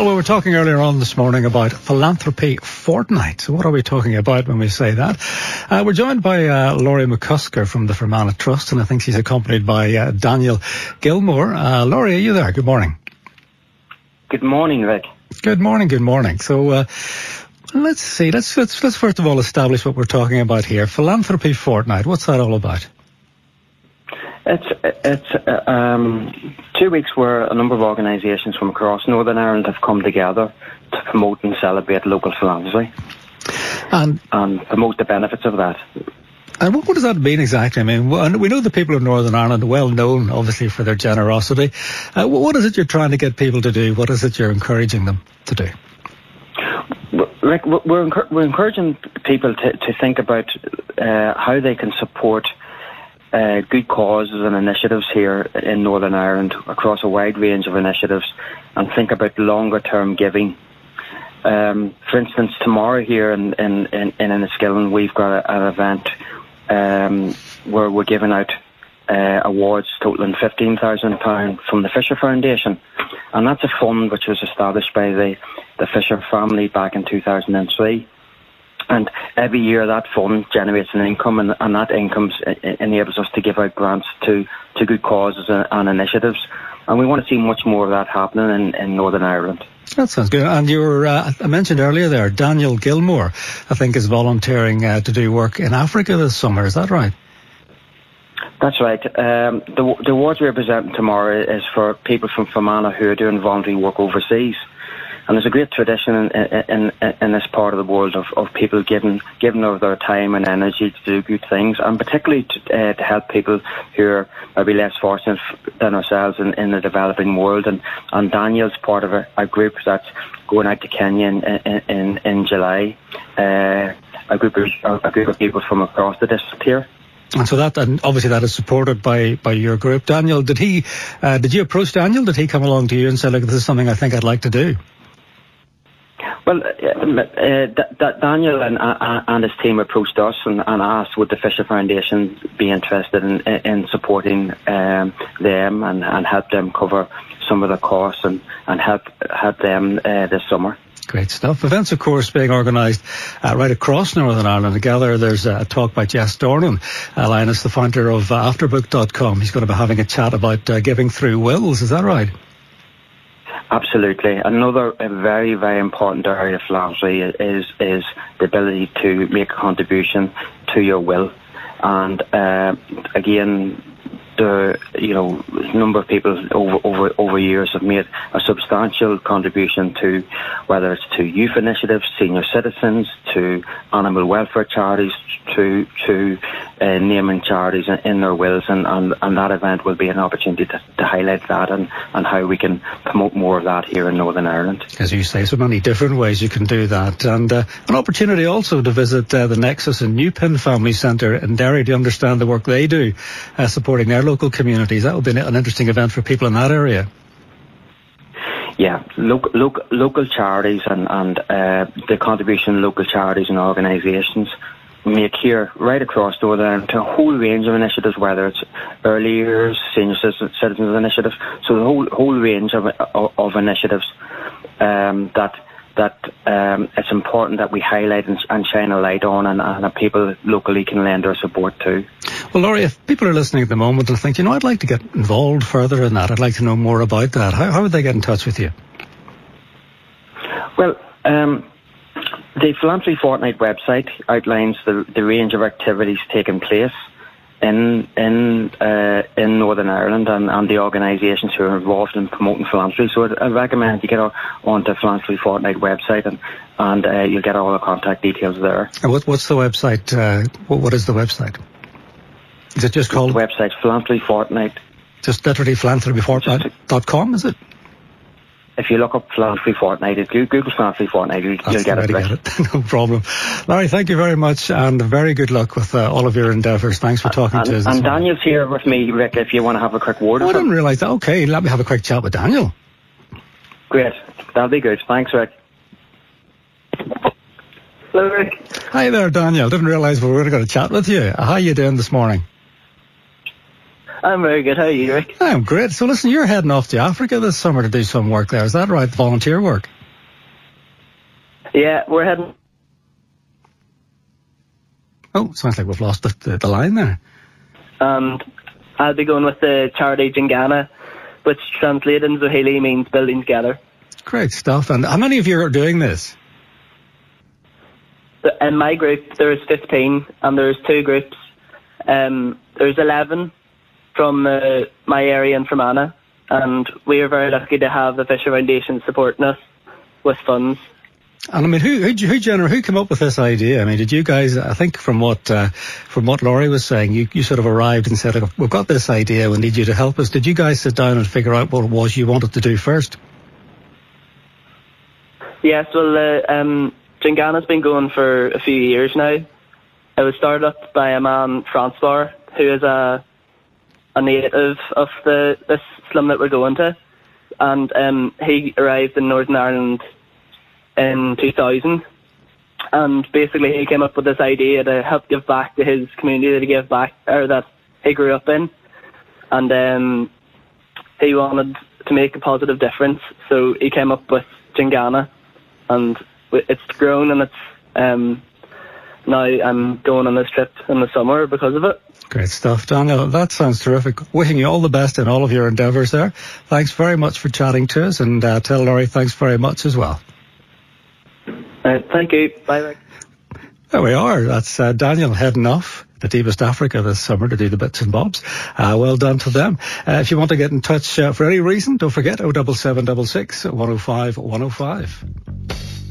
Well, we were talking earlier on this morning about Philanthropy Fortnight. So what are we talking about when we say that? We're joined by Laurie McCusker from the Fermanagh Trust, and I think she's accompanied by Daniel Gilmore. Laurie, are you there? Good morning. Good morning, Rick. Good morning, good morning. So let's see, let's first of all establish what we're talking about here. Philanthropy Fortnight, what's that all about? It's 2 weeks where a number of organisations from across Northern Ireland have come together to promote and celebrate local philanthropy and promote the benefits of that. And what does that mean exactly? I mean, we know the people of Northern Ireland are well known, obviously, for their generosity. What is it you're trying to get people to do? What is it you're encouraging them to do? Rick, we're encouraging people to think about how they can support good causes and initiatives here in Northern Ireland across a wide range of initiatives, and think about longer term giving. For instance, tomorrow here in Enniskillen, we've got an event where we're giving out awards totaling £15,000 from the Fisher Foundation, and that's a fund which was established by the Fisher family back in 2003. And every year that fund generates an income, and that income enables us to give out grants to good causes and initiatives. And we want to see much more of that happening in Northern Ireland. That sounds good. And I mentioned earlier there, Daniel Gilmore, I think, is volunteering to do work in Africa this summer. Is that right? That's right. The awards we're presenting tomorrow is for people from Fermanagh who are doing voluntary work overseas. And there's a great tradition in this part of the world of people giving of their time and energy to do good things, and particularly to help people who are maybe less fortunate than ourselves in the developing world. And Daniel's part of a group that's going out to Kenya in July. A group of people from across the district here. And so and obviously that is supported by your group. Daniel, did you approach Daniel? Did he come along to you and say, look, this is something I think I'd like to do? Well, Daniel and his team approached us and asked would the Fisher Foundation be interested in supporting them and help them cover some of the costs and help them this summer. Great stuff. Events, of course, being organised right across Northern Ireland. Together, there's a talk by Jess Dornan, Linus, the founder of Afterbook.com. He's going to be having a chat about giving through wills. Is that right? Absolutely. Another very, very important area of philanthropy is the ability to make a contribution to your will. And again, a number of people over years have made a substantial contribution to, whether it's to youth initiatives, senior citizens, to animal welfare charities, to naming charities in their wills, and that event will be an opportunity to highlight that and how we can promote more of that here in Northern Ireland. As you say, so many different ways you can do that, and an opportunity also to visit the Nexus and Newpin Family Centre in Derry to understand the work they do supporting their local communities. That will be an interesting event for people in that area. Yeah, local charities and the contribution of local charities and organisations make here right across Northern Ireland to a whole range of initiatives, whether it's early years, senior citizens initiatives, so the whole range of initiatives that it's important that we highlight and shine a light on, and that people locally can lend their support to. Well, Laurie, if people are listening at the moment and think, I'd like to get involved further in that, I'd like to know more about that, how would they get in touch with you? Well, the Philanthropy Fortnight website outlines the range of activities taking place in Northern Ireland and the organisations who are involved in promoting philanthropy. So I recommend you get onto the Philanthropy Fortnight website and you'll get all the contact details there. And what's the website? What is the website? Is it just called? The website Philanthropy Fortnight. Just literally philanthropyfortnight.com, is it? If you look up Philanthropy Fortnight, Google Philanthropy Fortnight, you'll get it. Get it. No problem. Larry, thank you very much, and very good luck with all of your endeavours. Thanks for talking to us. And Daniel's here with me, Rick, if you want to have a quick word with him. I didn't realise that. Okay, let me have a quick chat with Daniel. Great. That'll be good. Thanks, Rick. Hello, Rick. Hi there, Daniel. Didn't realise we were going to chat with you. How are you doing this morning? I'm very good. How are you, Rick? I'm great. So listen, you're heading off to Africa this summer to do some work there. Is that right? Volunteer work? Yeah, we're heading... Oh, sounds like we've lost the line there. And I'll be going with the charity Jingana, which translated in Swahili means building together. Great stuff. And how many of you are doing this? In my group, there's 15, and there's 2 groups. There's 11 from my area in Fermanagh, and we are very lucky to have the Fisher Foundation supporting us with funds. And I mean, who came up with this idea? I mean, did you guys? I think from what Laurie was saying, you sort of arrived and said, "We've got this idea. We need you to help us." Did you guys sit down and figure out what it was you wanted to do first? Yes, well, Jingana's been going for a few years now. It was started up by a man, Francois, who is a native of this slum that we're going to, and he arrived in Northern Ireland in 2000, and basically he came up with this idea to help give back to his community that he grew up in, and he wanted to make a positive difference, so he came up with Jingana, and it's grown, and it's now I'm going on this trip in the summer because of it. Great stuff, Daniel. That sounds terrific. Wishing you all the best in all of your endeavours there. Thanks very much for chatting to us, and tell Laurie thanks very much as well. Thank you. Bye. There we are. That's Daniel heading off to Deep West Africa this summer to do the bits and bobs. Well done to them. If you want to get in touch for any reason, don't forget 07766 105 105.